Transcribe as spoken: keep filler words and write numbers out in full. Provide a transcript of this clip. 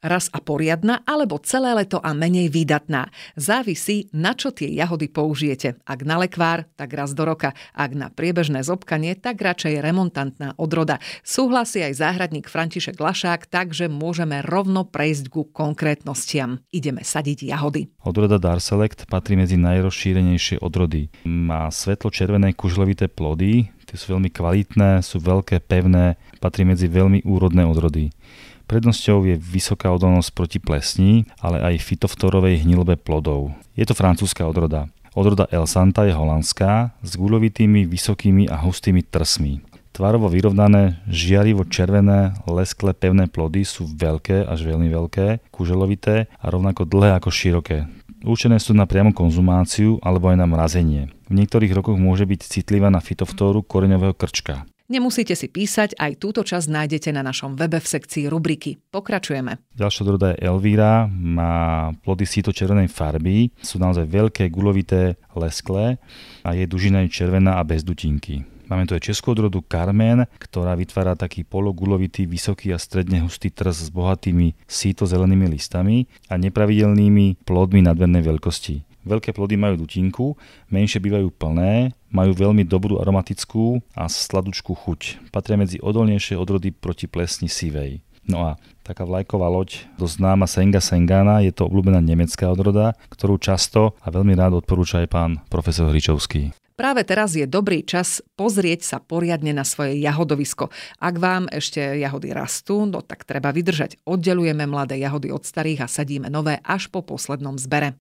raz a poriadna, alebo celé leto a menej výdatná. Závisí, na čo tie jahody použijete. Ak na lekvár, tak raz do roka. Ak na priebežné zobkanie, tak radšej remontantná odroda. Súhlasí aj záhradník František Lašák, takže môžeme rovno prejsť ku konkrétnostiam. Ideme sadiť jahody. Odroda Darselect patrí medzi najrozšírenejšie odrody. Má svetlo-červené kužľovité plody, tie sú veľmi kvalitné, sú veľké, pevné, patrí medzi veľmi úrodné odrody. Prednosťou je vysoká odolnosť proti plesni, ale aj fytoftórovej hnilbe plodov. Je to francúzska odroda. Odroda El Santa je holandská, s guľovitými, vysokými a hustými trsmi. Tvarovo vyrovnané, žiarivo červené, lesklé pevné plody sú veľké až veľmi veľké, kuželovité a rovnako dlhé ako široké. Určené sú na priamu konzumáciu alebo aj na mrazenie. V niektorých rokoch môže byť citlivá na fytoftóru koreňového krčka. Nemusíte si písať, aj túto časť nájdete na našom webe v sekcii rubriky. Pokračujeme. Ďalšia odroda je Elvíra, má plody síto-červenej farby, sú naozaj veľké, guľovité, lesklé a jej dužina je červená a bez dutinky. Máme tu aj českú odrodu Carmen, ktorá vytvára taký pologuľovitý, vysoký a stredne hustý trs s bohatými síto-zelenými listami a nepravidelnými plodmi nadmernej veľkosti. Veľké plody majú dutinku, menšie bývajú plné, majú veľmi dobrú aromatickú a sladučkú chuť. Patria medzi odolnejšie odrody proti plesni sivej. No a taká vlajková loď, dosť známa Senga Sengana, je to obľúbená nemecká odroda, ktorú často a veľmi rád odporúča aj pán profesor Hričovský. Práve teraz je dobrý čas pozrieť sa poriadne na svoje jahodovisko. Ak vám ešte jahody rastú, no tak treba vydržať. Oddelujeme mladé jahody od starých a sadíme nové až po poslednom zbere.